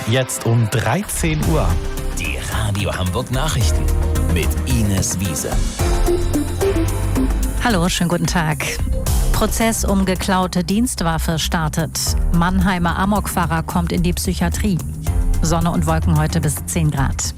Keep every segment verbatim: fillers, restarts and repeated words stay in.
Jetzt um dreizehn Uhr. Die Radio Hamburg Nachrichten mit Ines Wiese. Hallo, schönen guten Tag. Prozess um geklaute Dienstwaffe startet. Mannheimer Amokfahrer kommt in die Psychiatrie. Sonne und Wolken heute bis zehn Grad.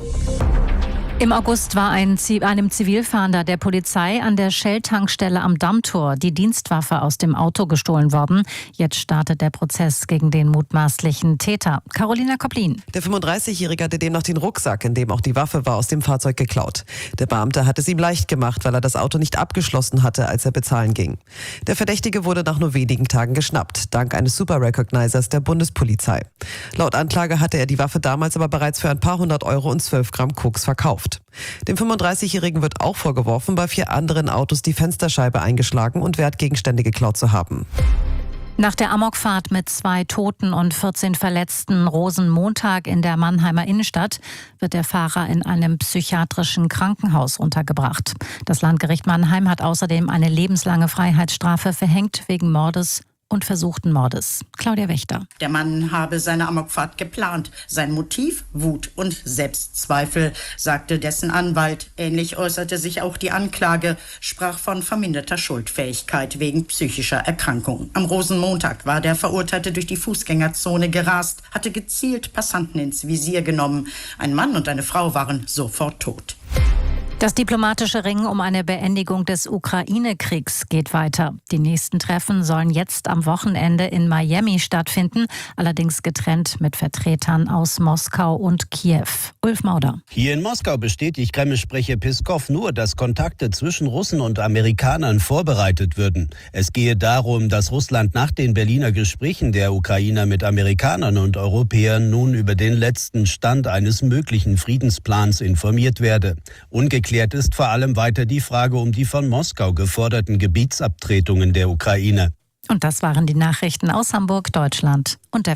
Im August war ein, einem Zivilfahnder der Polizei an der Shell-Tankstelle am Dammtor die Dienstwaffe aus dem Auto gestohlen worden. Jetzt startet der Prozess gegen den mutmaßlichen Täter. Carolina Koplin. Der fünfunddreißigjährige hatte demnach den Rucksack, in dem auch die Waffe war, aus dem Fahrzeug geklaut. Der Beamte hat es ihm leicht gemacht, weil er das Auto nicht abgeschlossen hatte, als er bezahlen ging. Der Verdächtige wurde nach nur wenigen Tagen geschnappt, dank eines Super-Recognizers der Bundespolizei. Laut Anklage hatte er die Waffe damals aber bereits für ein paar hundert Euro und zwölf Gramm Koks verkauft. Dem fünfunddreißigjährigen wird auch vorgeworfen, bei vier anderen Autos die Fensterscheibe eingeschlagen und Wertgegenstände geklaut zu haben. Nach der Amokfahrt mit zwei Toten und vierzehn Verletzten Rosenmontag in der Mannheimer Innenstadt wird der Fahrer in einem psychiatrischen Krankenhaus untergebracht. Das Landgericht Mannheim hat außerdem eine lebenslange Freiheitsstrafe verhängt wegen Mordes und versuchten Mordes. Claudia Wächter. Der Mann habe seine Amokfahrt geplant. Sein Motiv, Wut und Selbstzweifel, sagte dessen Anwalt. Ähnlich äußerte sich auch die Anklage, sprach von verminderter Schuldfähigkeit wegen psychischer Erkrankung. Am Rosenmontag war der Verurteilte durch die Fußgängerzone gerast, hatte gezielt Passanten ins Visier genommen. Ein Mann und eine Frau waren sofort tot. Das diplomatische Ringen um eine Beendigung des Ukraine-Kriegs geht weiter. Die nächsten Treffen sollen jetzt am Wochenende in Miami stattfinden, allerdings getrennt mit Vertretern aus Moskau und Kiew. Ulf Mauder. Hier in Moskau bestätigt Kreml-Sprecher Peskow nur, dass Kontakte zwischen Russen und Amerikanern vorbereitet würden. Es gehe darum, dass Russland nach den Berliner Gesprächen der Ukrainer mit Amerikanern und Europäern nun über den letzten Stand eines möglichen Friedensplans informiert werde. Ungeklärt Geklärt ist vor allem weiter die Frage um die von Moskau geforderten Gebietsabtretungen der Ukraine. Und das waren die Nachrichten aus Hamburg, Deutschland und der